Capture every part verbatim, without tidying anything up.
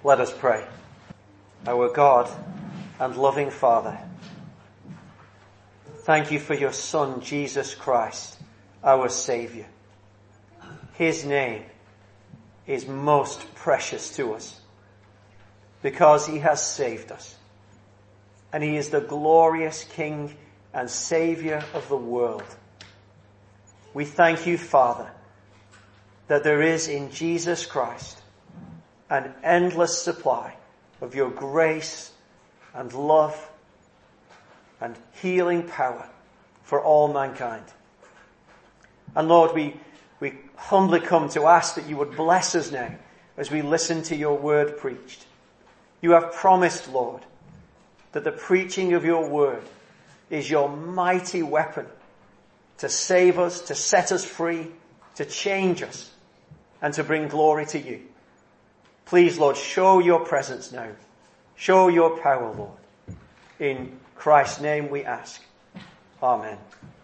Let us pray. Our God and loving Father, thank you for your Son, Jesus Christ, our Saviour. His name is most precious to us because he has saved us. And he is the glorious King and Saviour of the world. We thank you, Father, that there is in Jesus Christ an endless supply of your grace and love and healing power for all mankind. And Lord, we, we humbly come to ask that you would bless us now as we listen to your word preached. You have promised, Lord, that the preaching of your word is your mighty weapon to save us, to set us free, to change us, and to bring glory to you. Please, Lord, show your presence now. Show your power, Lord. In Christ's name we ask. Amen.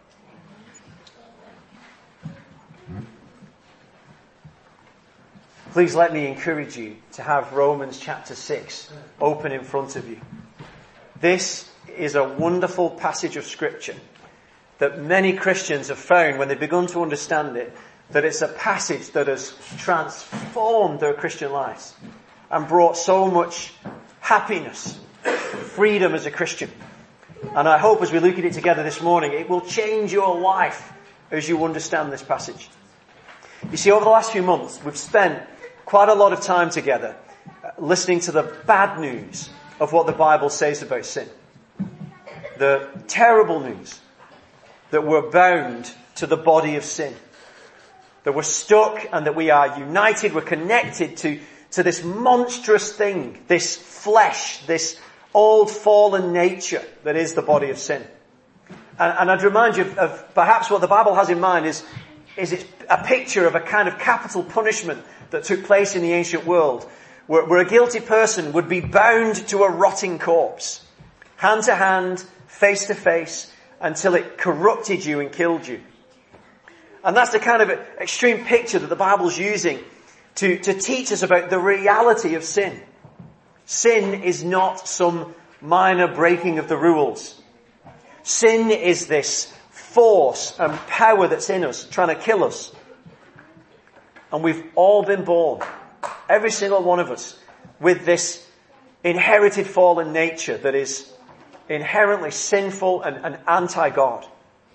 Please let me encourage you to have Romans chapter six open in front of you. This is a wonderful passage of Scripture that many Christians have found when they've begun to understand it, that it's a passage that has transformed their Christian lives and brought so much happiness, freedom as a Christian. And I hope as we look at it together this morning, it will change your life as you understand this passage. You see, over the last few months, we've spent quite a lot of time together listening to the bad news of what the Bible says about sin. The terrible news that we're bound to the body of sin. That we're stuck and that we are united, we're connected to, to this monstrous thing, this flesh, this old fallen nature that is the body of sin. And, and I'd remind you of, of perhaps what the Bible has in mind is, is it's a picture of a kind of capital punishment that took place in the ancient world, where, where a guilty person would be bound to a rotting corpse, hand to hand, face to face, until it corrupted you and killed you. And that's the kind of extreme picture that the Bible's using to, to teach us about the reality of sin. Sin is not some minor breaking of the rules. Sin is this force and power that's in us, trying to kill us. And we've all been born, every single one of us, with this inherited fallen nature that is inherently sinful and, and anti-God.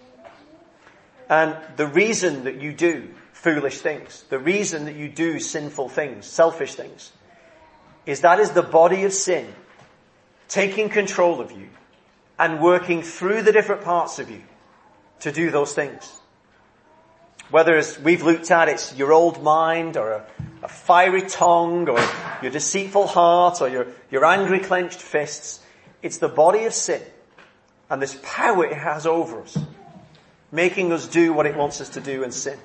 And the reason that you do foolish things, the reason that you do sinful things, selfish things, is that is the body of sin taking control of you and working through the different parts of you to do those things. Whether, as we've looked at, it's your old mind or a, a fiery tongue or your deceitful heart or your, your angry clenched fists, it's the body of sin and this power it has over us, making us do what it wants us to do and sin.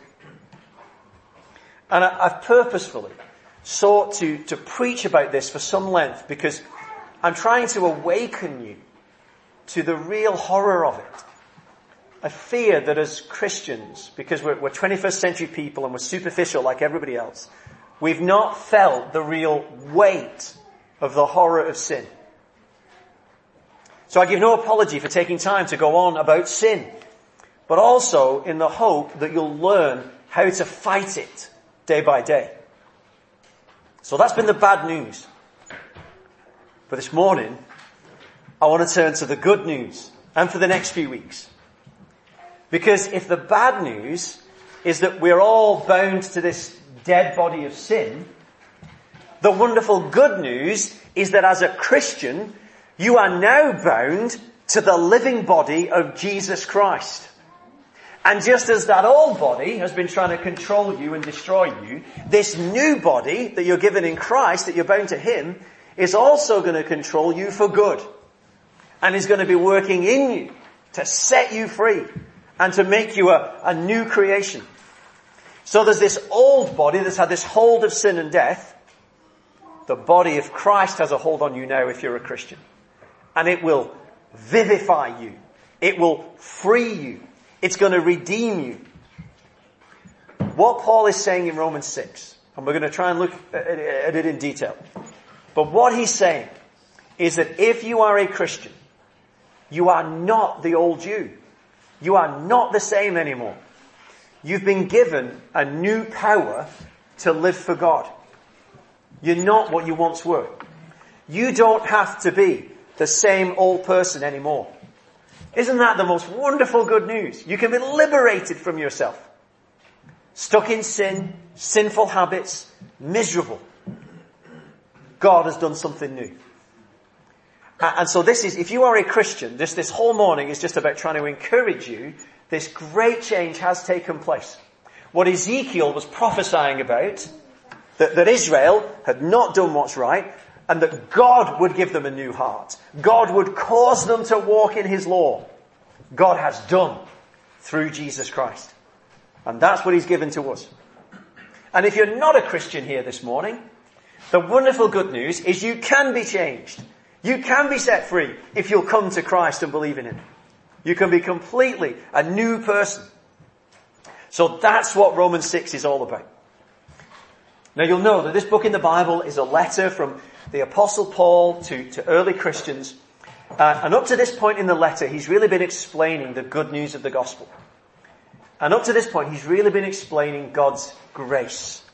And I, I've purposefully sought to, to preach about this for some length because I'm trying to awaken you to the real horror of it. I fear that as Christians, because we're, we're twenty-first century people and we're superficial like everybody else, we've not felt the real weight of the horror of sin. So I give no apology for taking time to go on about sin, but also in the hope that you'll learn how to fight it day by day. So that's been the bad news. But this morning, I want to turn to the good news, and for the next few weeks. Because if the bad news is that we're all bound to this dead body of sin, the wonderful good news is that as a Christian, you are now bound to the living body of Jesus Christ. And just as that old body has been trying to control you and destroy you, this new body that you're given in Christ, that you're bound to Him, is also going to control you for good. And is going to be working in you to set you free and to make you a, a new creation. So there's this old body that's had this hold of sin and death. The body of Christ has a hold on you now if you're a Christian. And it will vivify you. It will free you. It's going to redeem you. What Paul is saying in Romans six, and we're going to try and look at it in detail, But what he's saying is that if you are a Christian, you are not the old you. You are not the same anymore. You've been given a new power to live for God. You're not what you once were. You don't have to be the same old person anymore. Isn't that the most wonderful good news? You can be liberated from yourself. Stuck in sin, sinful habits, miserable. God has done something new. And so this is, if you are a Christian, this, this whole morning is just about trying to encourage you. This great change has taken place. What Ezekiel was prophesying about, that, that Israel had not done what's right, and that God would give them a new heart. God would cause them to walk in his law. God has done through Jesus Christ. And that's what he's given to us. And if you're not a Christian here this morning, the wonderful good news is you can be changed. You can be set free if you'll come to Christ and believe in him. You can be completely a new person. So that's what Romans six is all about. Now you'll know that this book in the Bible is a letter from the Apostle Paul to, to early Christians. Uh, and up to this point in the letter, he's really been explaining the good news of the gospel. And up to this point, he's really been explaining God's grace.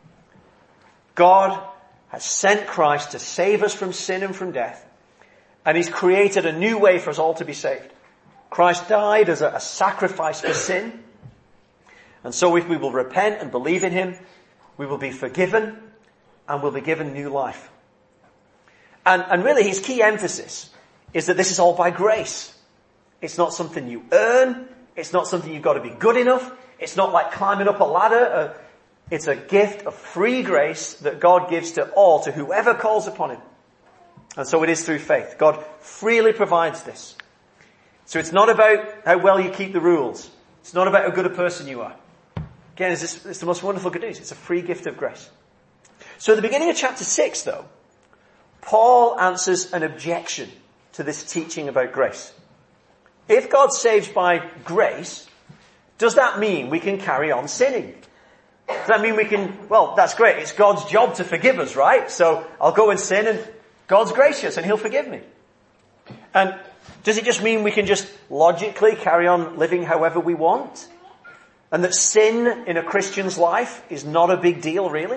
God has sent Christ to save us from sin and from death. And he's created a new way for us all to be saved. Christ died as a, a sacrifice for sin. And so if we will repent and believe in him, we will be forgiven and will be given new life. And, and really his key emphasis is that this is all by grace. It's not something you earn. It's not something you've got to be good enough. It's not like climbing up a ladder. Uh, it's a gift of free grace that God gives to all, to whoever calls upon him. And so it is through faith. God freely provides this. So it's not about how well you keep the rules. It's not about how good a person you are. Again, it's, just, it's the most wonderful good news. It's a free gift of grace. So at the beginning of chapter six, though, Paul answers an objection to this teaching about grace. If God saves by grace, does that mean we can carry on sinning? Does that mean we can, well, that's great. It's God's job to forgive us, right? So I'll go and sin and God's gracious and he'll forgive me. And does it just mean we can just logically carry on living however we want? And that sin in a Christian's life is not a big deal, really?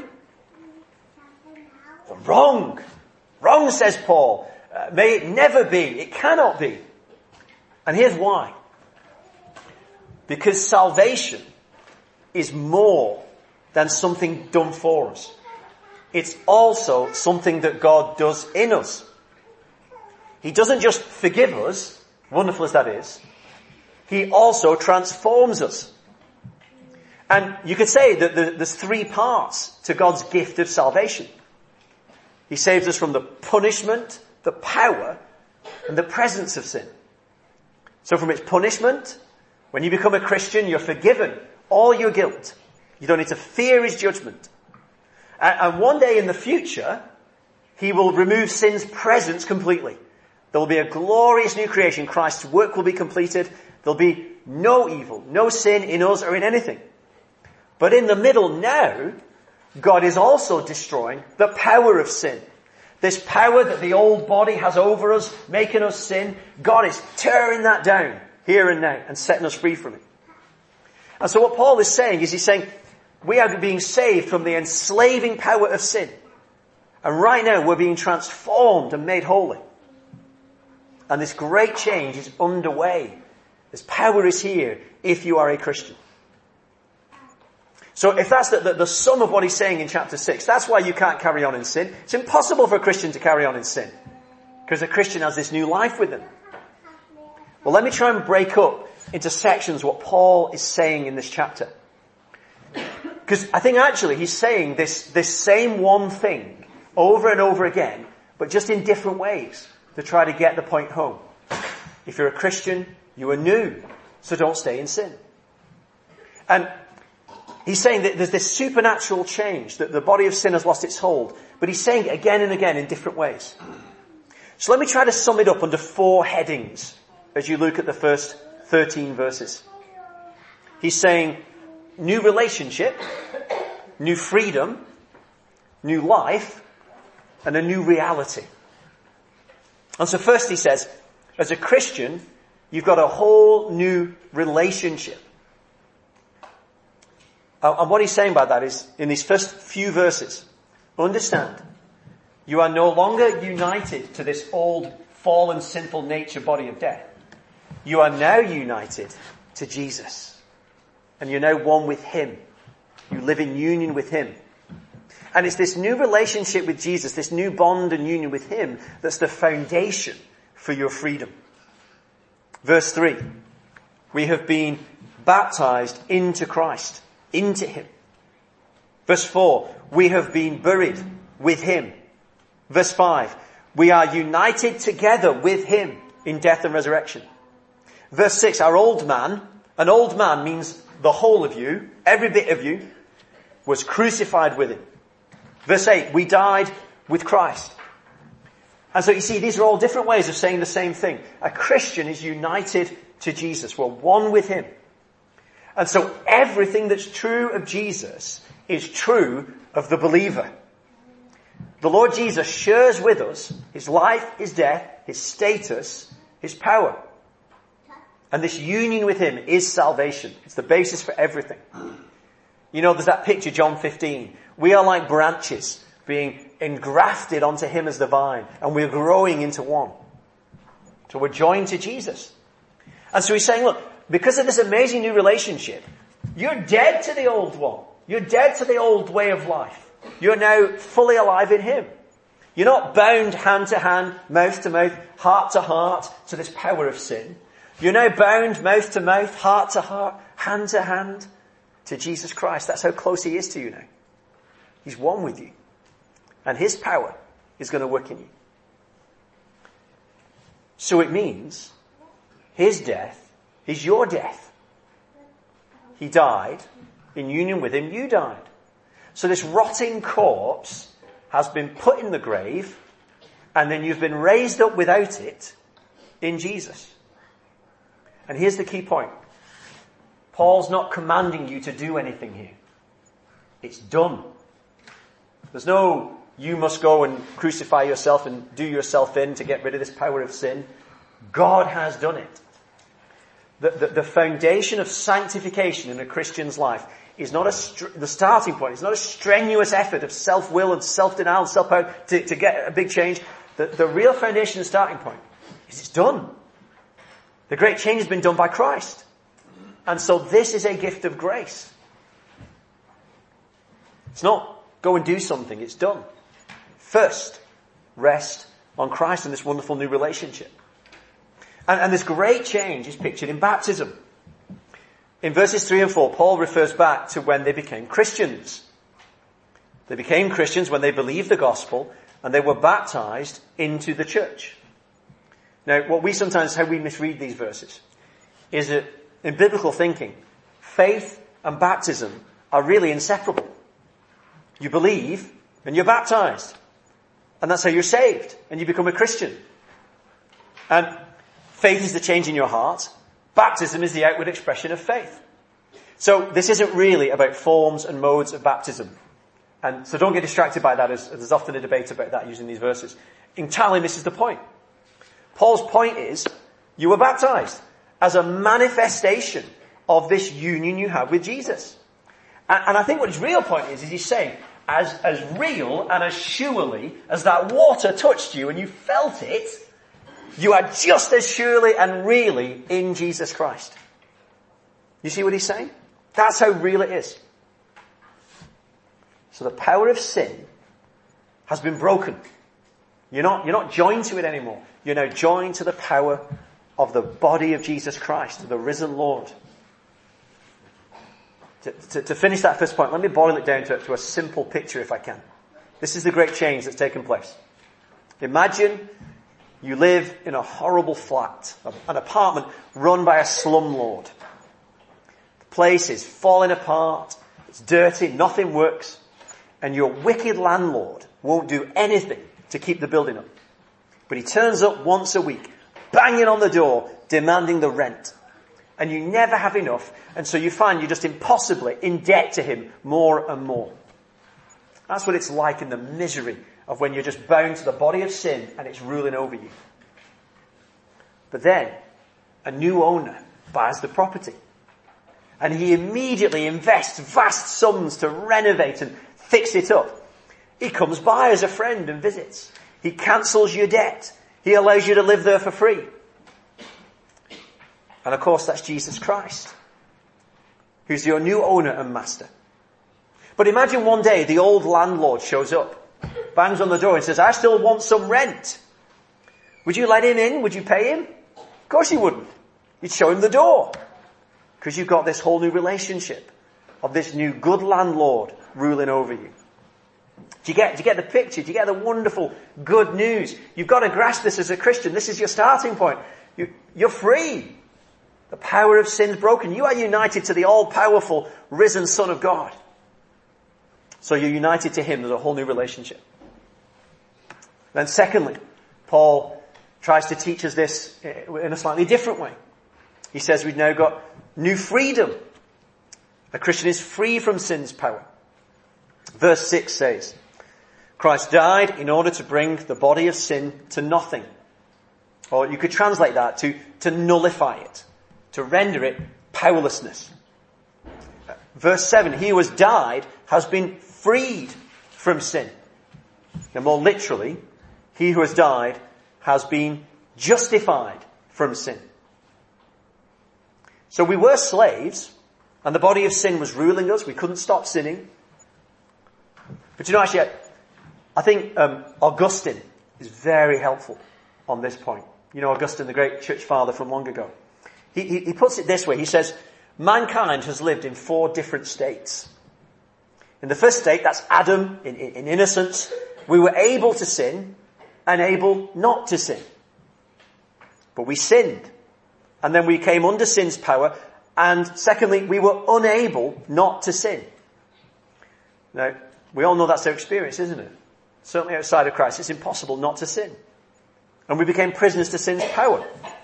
Well, wrong. Wrong, says Paul. Uh, may it never be. It cannot be. And here's why. Because salvation is more than something done for us. It's also something that God does in us. He doesn't just forgive us, wonderful as that is. He also transforms us. And you could say that there's three parts to God's gift of salvation. He saves us from the punishment, the power, and the presence of sin. So from its punishment, when you become a Christian, you're forgiven all your guilt. You don't need to fear his judgment. And one day in the future, he will remove sin's presence completely. There will be a glorious new creation. Christ's work will be completed. There'll be no evil, no sin in us or in anything. But in the middle now, God is also destroying the power of sin. This power that the old body has over us, making us sin, God is tearing that down here and now and setting us free from it. And so what Paul is saying is he's saying, we are being saved from the enslaving power of sin. And right now we're being transformed and made holy. And this great change is underway. This power is here if you are a Christian. So if that's the, the, the sum of what he's saying in chapter six, that's why you can't carry on in sin. It's impossible for a Christian to carry on in sin. Because a Christian has this new life with them. Well, let me try and break up into sections what Paul is saying in this chapter. Because I think actually he's saying this, this same one thing over and over again, but just in different ways to try to get the point home. If you're a Christian, you are new, so don't stay in sin. And he's saying that there's this supernatural change, that the body of sin has lost its hold. But he's saying it again and again in different ways. So let me try to sum it up under four headings as you look at the first thirteen verses. He's saying new relationship, new freedom, new life, and a new reality. And so first he says, as a Christian, you've got a whole new relationship. And what he's saying by that is, in these first few verses, understand, you are no longer united to this old, fallen, sinful nature body of death. You are now united to Jesus. And you're now one with him. You live in union with him. And it's this new relationship with Jesus, this new bond and union with him, that's the foundation for your freedom. Verse three, we have been baptized into Christ, into him. Verse four, we have been buried with him. Verse five, we are united together with him in death and resurrection. Verse six, our old man, an old man means the whole of you, every bit of you, was crucified with him. Verse eight, we died with Christ. And so you see, these are all different ways of saying the same thing. A Christian is united to Jesus. We're one with him. And so everything that's true of Jesus is true of the believer. The Lord Jesus shares with us his life, his death, his status, his power. And this union with him is salvation. It's the basis for everything. You know, there's that picture, John fifteen. We are like branches being engrafted onto him as the vine, and we're growing into one. So we're joined to Jesus. And so he's saying, look, because of this amazing new relationship, you're dead to the old one. You're dead to the old way of life. You're now fully alive in him. You're not bound hand to hand, mouth to mouth, heart to heart to this power of sin. You're now bound mouth to mouth, heart to heart, hand to hand to Jesus Christ. That's how close he is to you now. He's one with you. And his power is going to work in you. So it means his death is your death. He died. In union with him, you died. So this rotting corpse has been put in the grave, and then you've been raised up without it in Jesus. And here's the key point. Paul's not commanding you to do anything here. It's done. There's no, you must go and crucify yourself and do yourself in to get rid of this power of sin. God has done it. The, the, the foundation of sanctification in a Christian's life is not a, str- the starting point. It's not a strenuous effort of self-will and self-denial and self-power to, to get a big change. The, the real foundation and starting point is it's done. The great change has been done by Christ. And so this is a gift of grace. It's not go and do something, it's done. First, rest on Christ in this wonderful new relationship. And, and this great change is pictured in baptism. In verses three and four, Paul refers back to when they became Christians. They became Christians when they believed the gospel and they were baptized into the church. Now, what we sometimes, how we misread these verses, is that in biblical thinking, faith and baptism are really inseparable. You believe and you're baptized. And that's how you're saved and you become a Christian. And faith is the change in your heart. Baptism is the outward expression of faith. So this isn't really about forms and modes of baptism. And so don't get distracted by that, as there's often a debate about that using these verses. Entirely misses the point. Paul's point is, you were baptized as a manifestation of this union you have with Jesus. And, and I think what his real point is, is he's saying, as, as real and as surely as that water touched you and you felt it, you are just as surely and really in Jesus Christ. You see what he's saying? That's how real it is. So the power of sin has been broken. You're not, you're not joined to it anymore. You're now joined to the power of the body of Jesus Christ, the risen Lord. To, to, to finish that first point, let me boil it down to, to a simple picture if I can. This is the great change that's taken place. Imagine you live in a horrible flat, an apartment run by a slumlord. The place is falling apart, it's dirty, nothing works, and your wicked landlord won't do anything to keep the building up. But he turns up once a week, banging on the door, demanding the rent. And you never have enough, and so you find you're just impossibly in debt to him more and more. That's what it's like in the misery of when you're just bound to the body of sin and it's ruling over you. But then, a new owner buys the property. And he immediately invests vast sums to renovate and fix it up. He comes by as a friend and visits. He cancels your debt. He allows you to live there for free. And of course, that's Jesus Christ, who's your new owner and master. But imagine one day the old landlord shows up, bangs on the door and says, I still want some rent. Would you let him in? Would you pay him? Of course you wouldn't. You'd show him the door. Because you've got this whole new relationship of this new good landlord ruling over you. Do you get, do you get the picture? Do you get the wonderful good news? You've got to grasp this as a Christian. This is your starting point. You, you're free. The power of sin's broken. You are united to the all-powerful, risen Son of God. So you're united to him. There's a whole new relationship. Then secondly, Paul tries to teach us this in a slightly different way. He says we've now got new freedom. A Christian is free from sin's power. Verse six says, Christ died in order to bring the body of sin to nothing. Or you could translate that to, to nullify it, to render it powerlessness. Verse seven, he who has died has been freed from sin. Now more literally, he who has died has been justified from sin. So we were slaves, and the body of sin was ruling us. We couldn't stop sinning. But you know, actually, I think um, Augustine is very helpful on this point. You know Augustine, the great church father from long ago. He, he, he puts it this way. He says, mankind has lived in four different states. In the first state, that's Adam, in, in, in innocence. We were able to sin and able not to sin. But we sinned. And then we came under sin's power. And secondly, we were unable not to sin. Now, we all know that's our experience, isn't it? Certainly outside of Christ, it's impossible not to sin. And we became prisoners to sin's power.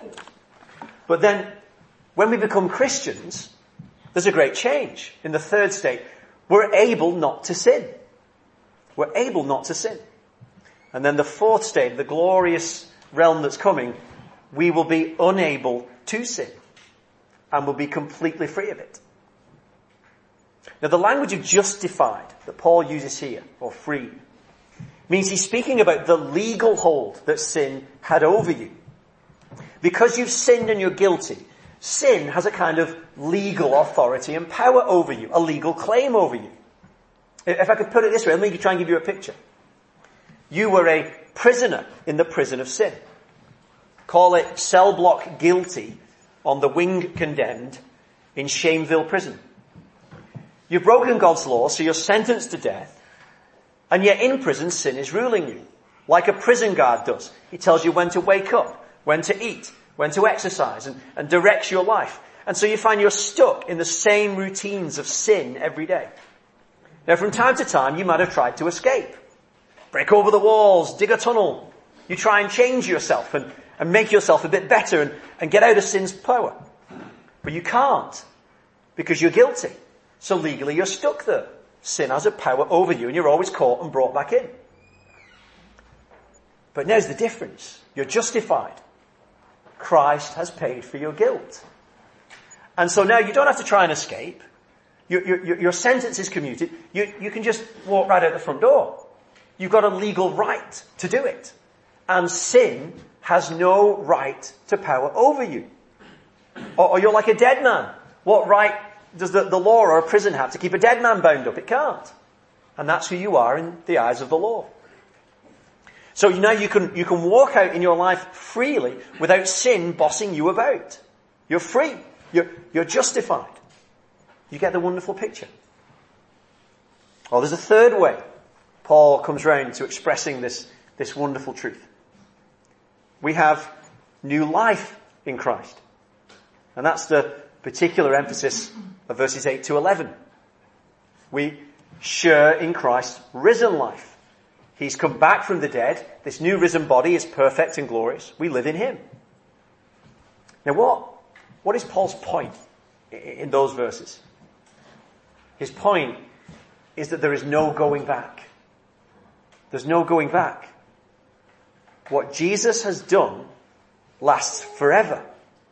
But then, when we become Christians, there's a great change. In the third state, we're able not to sin. We're able not to sin. And then the fourth state, the glorious realm that's coming, we will be unable to sin. And will be completely free of it. Now the language of justified that Paul uses here, or free, means he's speaking about the legal hold that sin had over you. Because you've sinned and you're guilty, sin has a kind of legal authority and power over you, a legal claim over you. If I could put it this way, let me try and give you a picture. You were a prisoner in the prison of sin. Call it cell block guilty on the wing condemned in Shameville prison. You've broken God's law, so you're sentenced to death, and yet in prison sin is ruling you, like a prison guard does. He tells you when to wake up, when to eat, when to exercise, and, and directs your life. And so you find you're stuck in the same routines of sin every day. Now from time to time you might have tried to escape. Break over the walls, dig a tunnel. You try and change yourself and, and make yourself a bit better and, and get out of sin's power. But you can't, because you're guilty. So legally you're stuck there. Sin has a power over you and you're always caught and brought back in. But now's the difference. You're justified. Christ has paid for your guilt. And so now you don't have to try and escape. Your, your, your sentence is commuted. You, you can just walk right out the front door. You've got a legal right to do it. And sin has no right to power over you. Or, or you're like a dead man. What right does the, the law or a prison have to keep a dead man bound up? It can't. And that's who you are in the eyes of the law. So now you can, you can walk out in your life freely without sin bossing you about. You're free. You're, you're justified. You get the wonderful picture. Oh, there's a third way Paul comes round to expressing this, this wonderful truth. We have new life in Christ. And that's the particular emphasis of verses eight to eleven. We share in Christ's risen life. He's come back from the dead. This new risen body is perfect and glorious. We live in him. Now what, what is Paul's point in those verses? His point is that there is no going back. There's no going back. What Jesus has done lasts forever.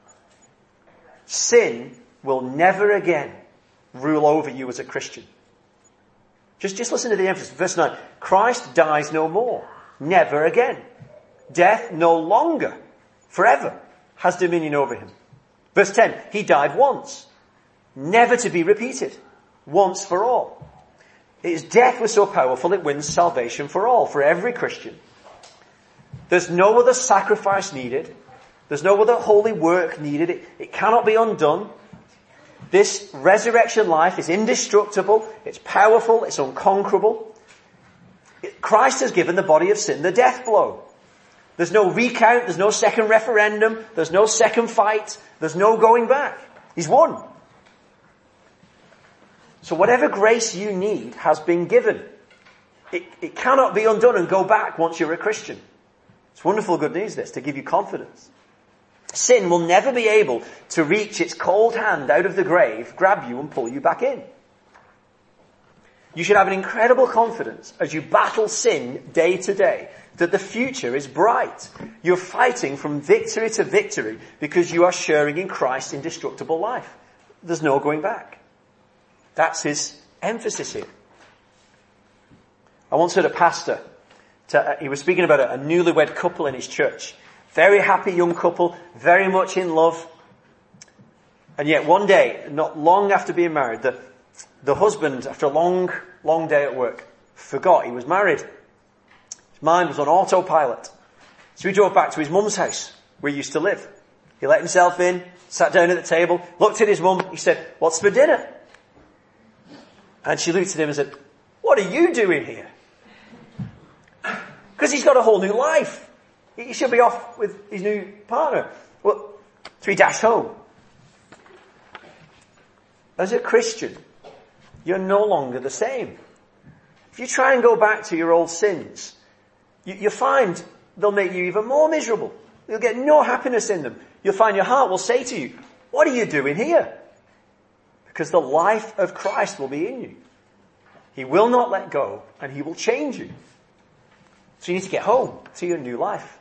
Sin will never again rule over you as a Christian. Just, just listen to the emphasis. Verse nine. Christ dies no more. Never again. Death no longer, forever, has dominion over him. Verse ten. He died once. Never to be repeated. Once for all. His death was so powerful it wins salvation for all, for every Christian. There's no other sacrifice needed. There's no other holy work needed. It, it cannot be undone. This resurrection life is indestructible. It's powerful. It's unconquerable. It, Christ has given the body of sin the death blow. There's no recount. There's no second referendum. There's no second fight. There's no going back. He's won. So whatever grace you need has been given. It, it cannot be undone and go back once you're a Christian. It's wonderful good news, this, to give you confidence. Sin will never be able to reach its cold hand out of the grave, grab you and pull you back in. You should have an incredible confidence as you battle sin day to day that the future is bright. You're fighting from victory to victory because you are sharing in Christ's indestructible life. There's no going back. That's his emphasis here. I once heard a pastor, to, uh, he was speaking about a, a newlywed couple in his church. Very happy young couple, very much in love. And yet one day, not long after being married, the, the husband, after a long, long day at work, forgot he was married. His mind was on autopilot. So he drove back to his mum's house, where he used to live. He let himself in, sat down at the table, looked at his mum, he said, "What's for dinner?" And she looked at him and said, "What are you doing here?" Because he's got a whole new life. He should be off with his new partner. Well, so he dashed home. As a Christian, you're no longer the same. If you try and go back to your old sins, you, you'll find they'll make you even more miserable. You'll get no happiness in them. You'll find your heart will say to you, "What are you doing here?" Because the life of Christ will be in you. He will not let go, and he will change you. So you need to get home to your new life.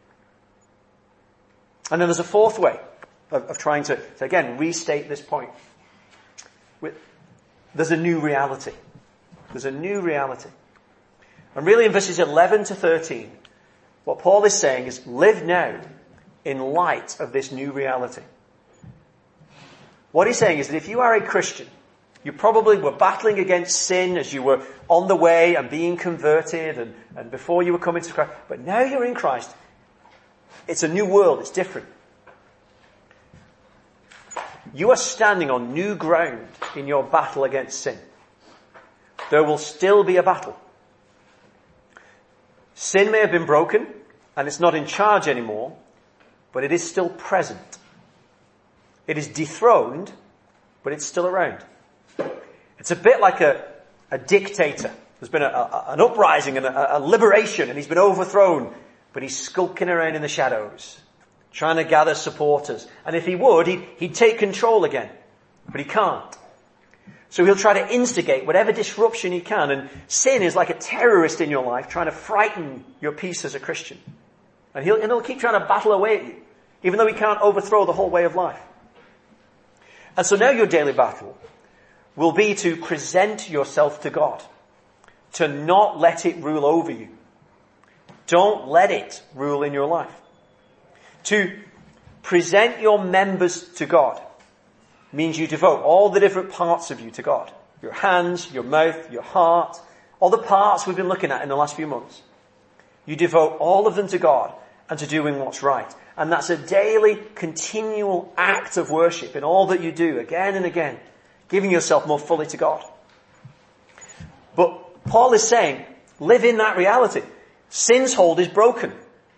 And then there's a fourth way of, of trying to, to, again, restate this point. With, there's a new reality. There's a new reality. And really in verses eleven to thirteen, what Paul is saying is live now in light of this new reality. What he's saying is that if you are a Christian, you probably were battling against sin as you were on the way and being converted and, and before you were coming to Christ. But now you're in Christ. It's a new world. It's different. You are standing on new ground in your battle against sin. There will still be a battle. Sin may have been broken and it's not in charge anymore, but it is still present. It is dethroned, but it's still around. It's a bit like a, a dictator. There's been a, a, an uprising and a, a liberation, and he's been overthrown, but he's skulking around in the shadows, trying to gather supporters. And if he would, he'd, he'd take control again, but he can't. So he'll try to instigate whatever disruption he can, and sin is like a terrorist in your life trying to frighten your peace as a Christian. And he'll, and he'll keep trying to battle away at you, even though he can't overthrow the whole way of life. And so now your daily battle will be to present yourself to God, to not let it rule over you. Don't let it rule in your life. To present your members to God means you devote all the different parts of you to God. Your hands, your mouth, your heart, all the parts we've been looking at in the last few months. You devote all of them to God and to doing what's right. And that's a daily, continual act of worship in all that you do, again and again, giving yourself more fully to God. But Paul is saying, live in that reality. Sin's hold is broken.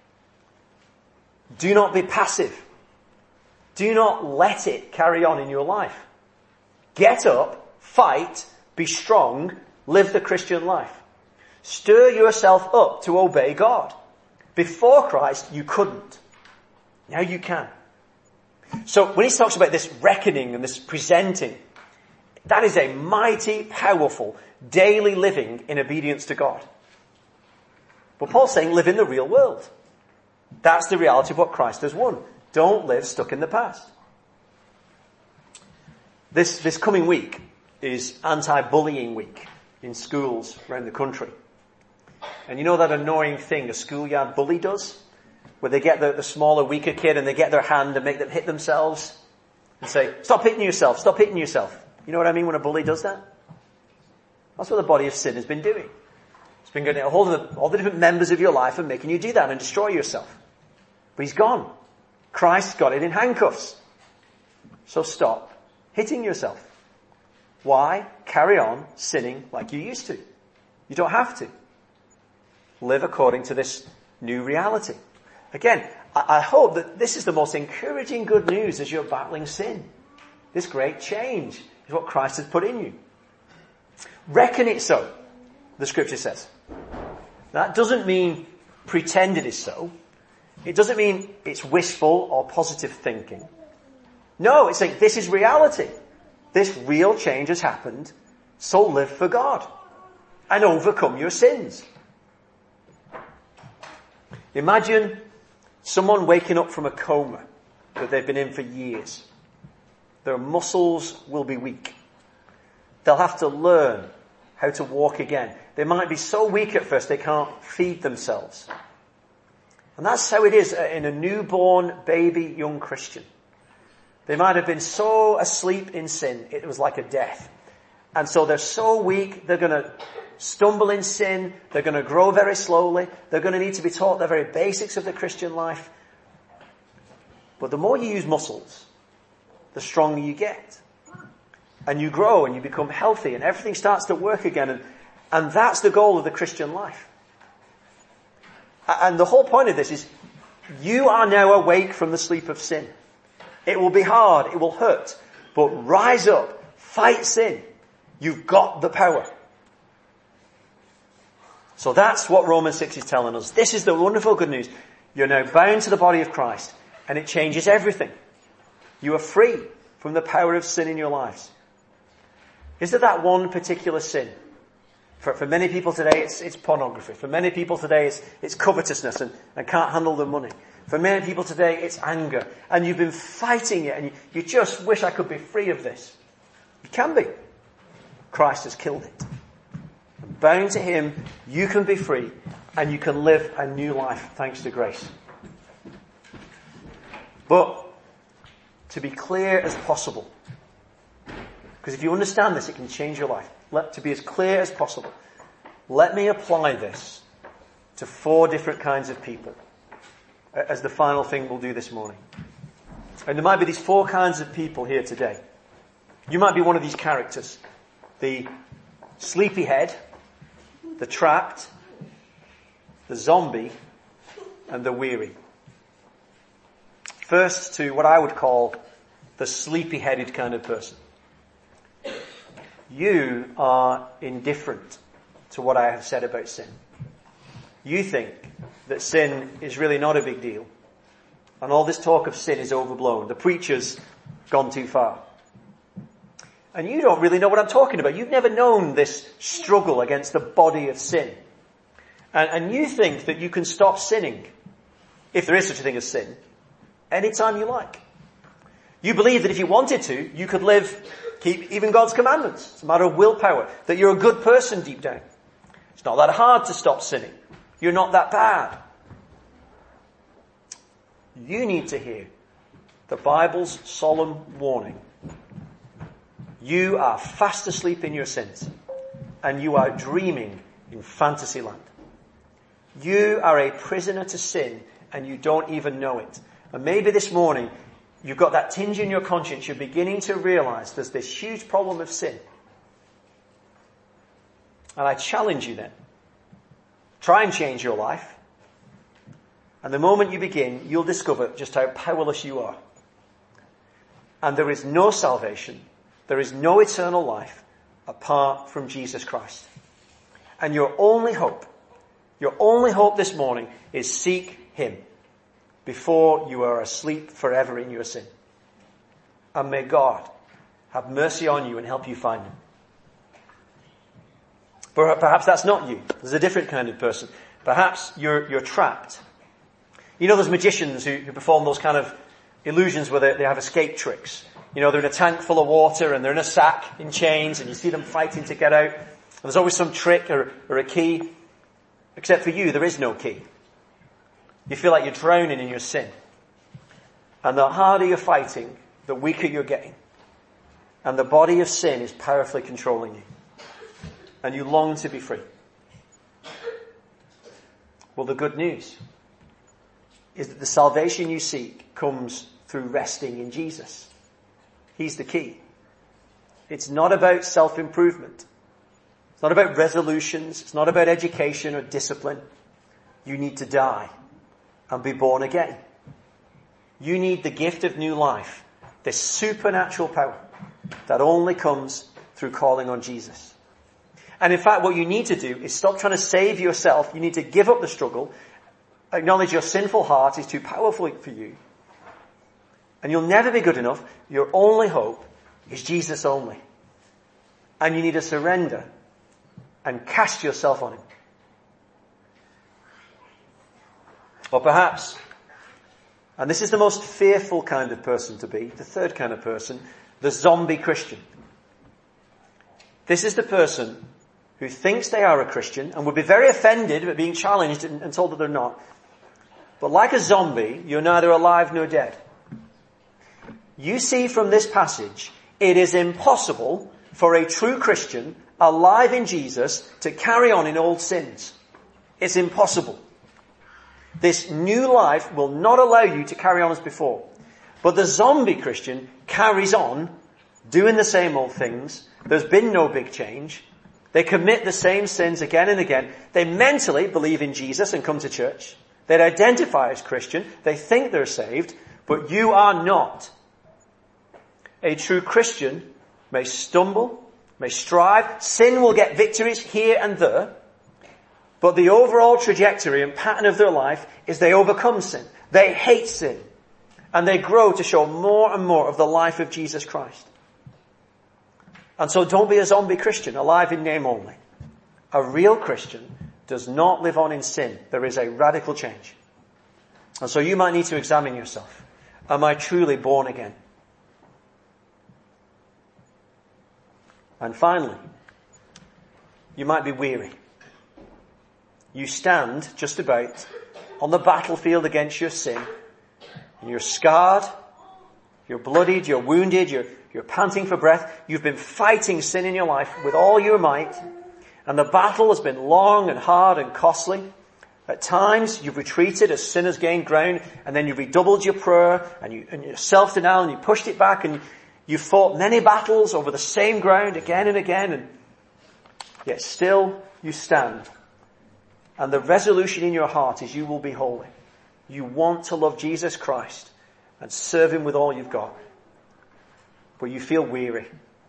Do not be passive. Do not let it carry on in your life. Get up, fight, be strong, live the Christian life. Stir yourself up to obey God. Before Christ, you couldn't. Now you can. So when he talks about this reckoning and this presenting, that is a mighty, powerful, daily living in obedience to God. But Paul's saying live in the real world. That's the reality of what Christ has won. Don't live stuck in the past. This, this coming week is anti-bullying week in schools around the country. And you know that annoying thing a schoolyard bully does? Where they get the, the smaller, weaker kid and they get their hand and make them hit themselves and say, stop hitting yourself, stop hitting yourself. You know what I mean when a bully does that? That's what the body of sin has been doing. It's been getting a hold of the, all the different members of your life and making you do that and destroy yourself. But he's gone. Christ got it in handcuffs. So stop hitting yourself. Why? Carry on sinning like you used to. You don't have to. Live according to this new reality. Again, I, I hope that this is the most encouraging good news as you're battling sin. This great change is what Christ has put in you. Reckon it so, the scripture says. That doesn't mean pretend it is so. It doesn't mean it's wishful or positive thinking. No, it's like this is reality. This real change has happened, so live for God and overcome your sins. Imagine someone waking up from a coma that they've been in for years. Their muscles will be weak. They'll have to learn how to walk again. They might be so weak at first they can't feed themselves. And that's how it is in a newborn baby young Christian. They might have been so asleep in sin, it was like a death. And so they're so weak, they're going to stumble in sin, they're going to grow very slowly, they're going to need to be taught the very basics of the Christian life. But the more you use muscles, the stronger you get. And you grow and you become healthy and everything starts to work again. And, and that's the goal of the Christian life. And the whole point of this is you are now awake from the sleep of sin. It will be hard, it will hurt, but rise up, fight sin. You've got the power. So that's what Romans six is telling us. This is the wonderful good news. You're now bound to the body of Christ and it changes everything. You are free from the power of sin in your lives. Is there that one particular sin? For, for many people today, it's, it's pornography. For many people today, it's, it's covetousness and, and can't handle the money. For many people today, it's anger. And you've been fighting it and you, you just wish I could be free of this. You can be. Christ has killed it. And bound to him, you can be free and you can live a new life thanks to grace. But to be clear as possible, because if you understand this, it can change your life. Let, to be as clear as possible, let me apply this to four different kinds of people as the final thing we'll do this morning. And there might be these four kinds of people here today. You might be one of these characters. The sleepyhead, the trapped, the zombie, and the weary. First to what I would call the sleepy-headed kind of person. You are indifferent to what I have said about sin. You think that sin is really not a big deal. And all this talk of sin is overblown. The preacher's gone too far. And you don't really know what I'm talking about. You've never known this struggle against the body of sin. And, and you think that you can stop sinning, if there is such a thing as sin, anytime you like. You believe that if you wanted to, you could live, keep even God's commandments. It's a matter of willpower. That you're a good person deep down. It's not that hard to stop sinning. You're not that bad. You need to hear the Bible's solemn warning. You are fast asleep in your sins. And you are dreaming in fantasy land. You are a prisoner to sin and you don't even know it. And maybe this morning, you've got that tinge in your conscience. You're beginning to realize there's this huge problem of sin. And I challenge you then. Try and change your life. And the moment you begin, you'll discover just how powerless you are. And there is no salvation. There is no eternal life apart from Jesus Christ. And your only hope, your only hope this morning is seek him before you are asleep forever in your sin. And may God have mercy on you and help you find him. Perhaps that's not you. There's a different kind of person. Perhaps you're, you're trapped. You know those magicians who, who perform those kind of illusions where they, they have escape tricks. You know, they're in a tank full of water and they're in a sack in chains and you see them fighting to get out. And there's always some trick or, or a key. Except for you, there is no key. You feel like you're drowning in your sin. And the harder you're fighting, the weaker you're getting. And the body of sin is powerfully controlling you. And you long to be free. Well, the good news is that the salvation you seek comes through resting in Jesus. He's the key. It's not about self-improvement. It's not about resolutions. It's not about education or discipline. You need to die and be born again. You need the gift of new life, this supernatural power that only comes through calling on Jesus. And in fact, what you need to do is stop trying to save yourself. You need to give up the struggle, acknowledge your sinful heart is too powerful for you. And you'll never be good enough. Your only hope is Jesus only. And you need to surrender and cast yourself on him. Or perhaps, and this is the most fearful kind of person to be, the third kind of person, the zombie Christian. This is the person who thinks they are a Christian and would be very offended at being challenged and told that they're not. But like a zombie, you're neither alive nor dead. You see from this passage, it is impossible for a true Christian alive in Jesus to carry on in old sins. It's impossible. This new life will not allow you to carry on as before. But the zombie Christian carries on doing the same old things. There's been no big change. They commit the same sins again and again. They mentally believe in Jesus and come to church. They identify as Christian. They think they're saved, but you are not. A true Christian may stumble, may strive. Sin will get victories here and there. But the overall trajectory and pattern of their life is they overcome sin. They hate sin. And they grow to show more and more of the life of Jesus Christ. And so don't be a zombie Christian, alive in name only. A real Christian does not live on in sin. There is a radical change. And so you might need to examine yourself. Am I truly born again? And finally, you might be weary. You stand just about on the battlefield against your sin. And you're scarred, you're bloodied, you're wounded, you're, you're panting for breath. You've been fighting sin in your life with all your might. And the battle has been long and hard and costly. At times you've retreated as sin has gained ground, and then you've redoubled your prayer and, you, and your self-denial, and you pushed it back, and you've fought many battles over the same ground again and again, and yet still you stand. And the resolution in your heart is you will be holy. You want to love Jesus Christ and serve him with all you've got. But you feel weary.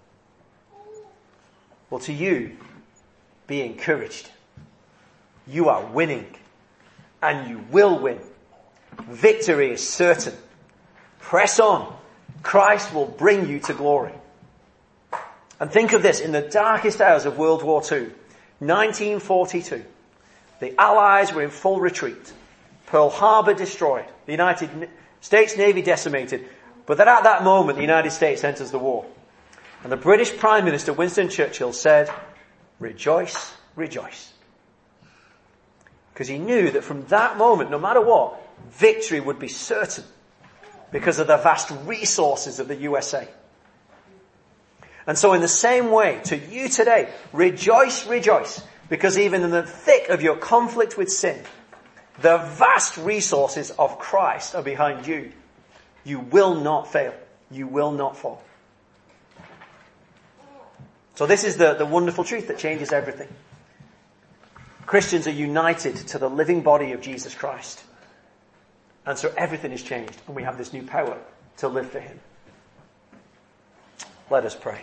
Well, to you, be encouraged. You are winning. And you will win. Victory is certain. Press on. Christ will bring you to glory. And think of this, in the darkest hours of World War Two, nineteen forty-two, the Allies were in full retreat. Pearl Harbor destroyed. The United States Navy decimated. But then at that moment, the United States enters the war. And the British Prime Minister, Winston Churchill, said, "Rejoice, rejoice." Because he knew that from that moment, no matter what, victory would be certain. Because of the vast resources of the U S A. And so in the same way, to you today, rejoice, rejoice. Because even in the thick of your conflict with sin, the vast resources of Christ are behind you. You will not fail. You will not fall. So this is the, the wonderful truth that changes everything. Christians are united to the living body of Jesus Christ. And so everything is changed, and we have this new power to live for him. Let us pray.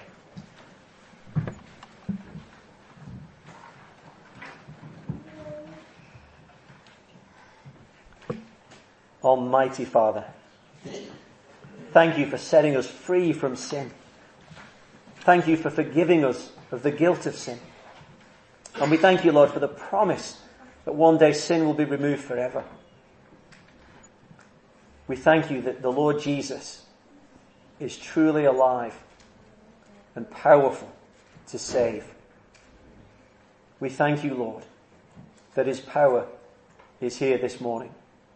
Almighty Father, thank you for setting us free from sin. Thank you for forgiving us of the guilt of sin. And we thank you, Lord, for the promise that one day sin will be removed forever. We thank you that the Lord Jesus is truly alive and powerful to save. We thank you, Lord, that his power is here this morning.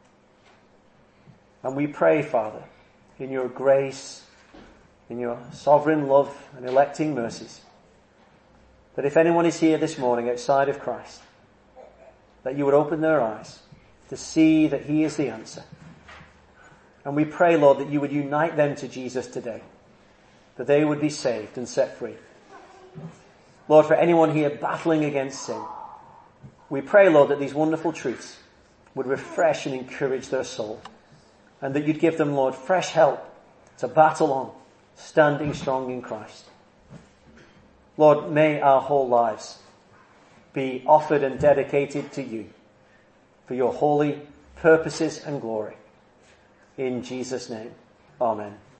And we pray, Father, in your grace, in your sovereign love and electing mercies, that if anyone is here this morning outside of Christ, that you would open their eyes to see that he is the answer. And we pray, Lord, that you would unite them to Jesus today, that they would be saved and set free. Lord, for anyone here battling against sin, we pray, Lord, that these wonderful truths would refresh and encourage their soul, and that you'd give them, Lord, fresh help to battle on, standing strong in Christ. Lord, may our whole lives be offered and dedicated to you for your holy purposes and glory. In Jesus' name, amen.